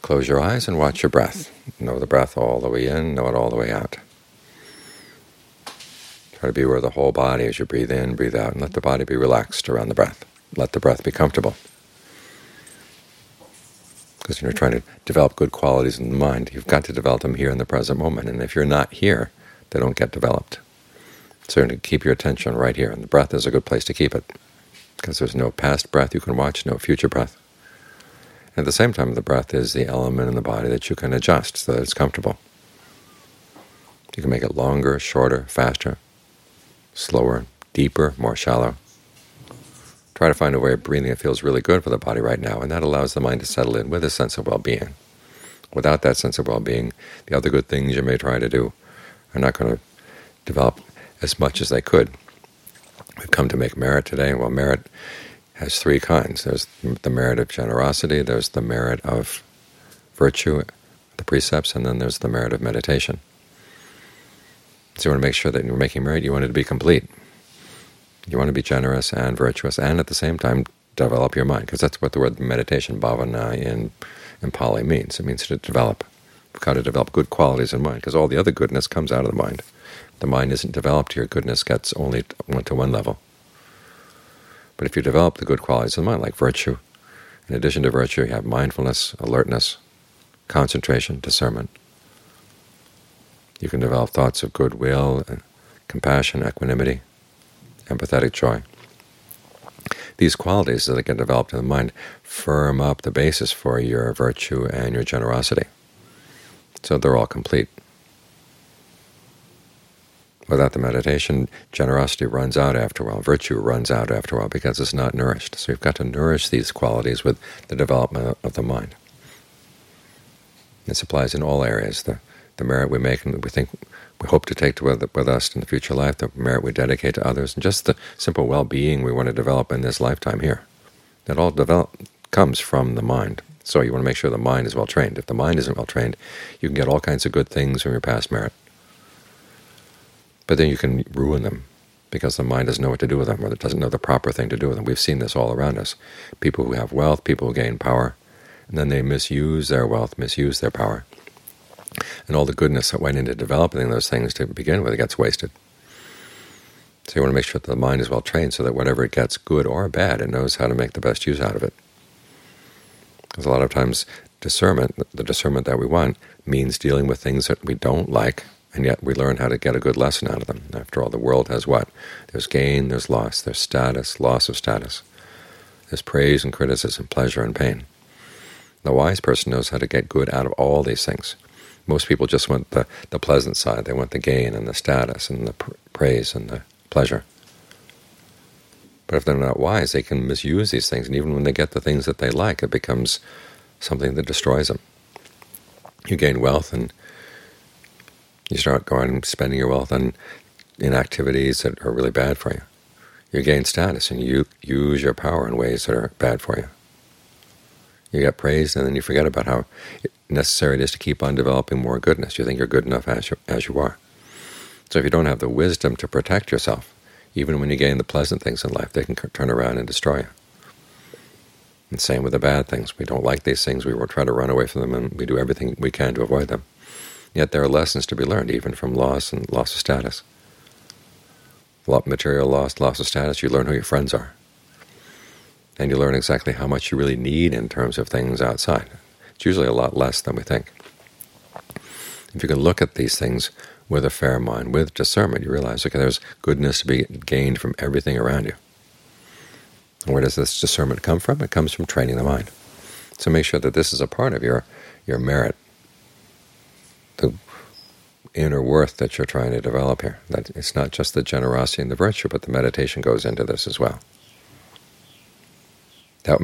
Close your eyes and watch your breath. Know the breath all the way in, know it all the way out. Try to be aware of the whole body as you breathe in, breathe out, and let the body be relaxed around the breath. Let the breath be comfortable. Because when you're trying to develop good qualities in the mind, you've got to develop them here in the present moment. And if you're not here, they don't get developed. So you need to keep your attention right here. And the breath is a good place to keep it, because there's no past breath you can watch, no future breath. At the same time, the breath is the element in the body that you can adjust so that it's comfortable. You can make it longer, shorter, faster, slower, deeper, more shallow. Try to find a way of breathing that feels really good for the body right now, and that allows the mind to settle in with a sense of well-being. Without that sense of well-being, the other good things you may try to do are not going to develop as much as they could. We've come to make merit today. Well, merit has three kinds. There's the merit of generosity, there's the merit of virtue, the precepts, and then there's the merit of meditation. So you want to make sure that when you're making merit, you want it to be complete. You want to be generous and virtuous, and at the same time develop your mind, because that's what the word meditation, bhavana, in Pali means. It means to develop. You've got to develop good qualities in mind, because all the other goodness comes out of the mind. If the mind isn't developed, your goodness gets only to one level. But if you develop the good qualities of the mind, like virtue, in addition to virtue, you have mindfulness, alertness, concentration, discernment. You can develop thoughts of goodwill, compassion, equanimity, empathetic joy. These qualities that get developed in the mind firm up the basis for your virtue and your generosity, so they're all complete. Without the meditation, generosity runs out after a while, virtue runs out after a while, because it's not nourished. So you've got to nourish these qualities with the development of the mind. This applies in all areas. The merit we make and we hope to take with us in the future life, the merit we dedicate to others, and just the simple well-being we want to develop in this lifetime here. That all comes from the mind. So you want to make sure the mind is well-trained. If the mind isn't well-trained, you can get all kinds of good things from your past merit. But then you can ruin them, because the mind doesn't know what to do with them, or it doesn't know the proper thing to do with them. We've seen this all around us. People who have wealth, people who gain power, and then they misuse their wealth, misuse their power. And all the goodness that went into developing those things to begin with, it gets wasted. So you want to make sure that the mind is well trained so that whatever it gets, good or bad, it knows how to make the best use out of it. Because a lot of times discernment, the discernment that we want, means dealing with things that we don't like, and yet we learn how to get a good lesson out of them. After all, the world has what? There's gain, there's loss, there's status, loss of status. There's praise and criticism, pleasure and pain. The wise person knows how to get good out of all these things. Most people just want the pleasant side. They want the gain and the status and the praise and the pleasure. But if they're not wise, they can misuse these things, and even when they get the things that they like, it becomes something that destroys them. You gain wealth, and you start going and spending your wealth in activities that are really bad for you. You gain status, and you use your power in ways that are bad for you. You get praised, and then you forget about how necessary it is to keep on developing more goodness. You think you're good enough as you are. So if you don't have the wisdom to protect yourself, even when you gain the pleasant things in life, they can turn around and destroy you. And same with the bad things. We don't like these things. We will try to run away from them, and we do everything we can to avoid them. Yet there are lessons to be learned, even from loss and loss of status. Material loss, loss of status, you learn who your friends are. And you learn exactly how much you really need in terms of things outside. It's usually a lot less than we think. If you can look at these things with a fair mind, with discernment, you realize, okay, there's goodness to be gained from everything around you. And where does this discernment come from? It comes from training the mind. So make sure that this is a part of your merit, the inner worth that you're trying to develop here. That it's not just the generosity and the virtue, but the meditation goes into this as well. That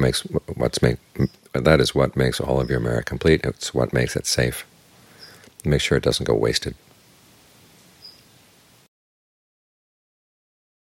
is what makes all of your merit complete. It's what makes it safe. Make sure it doesn't go wasted.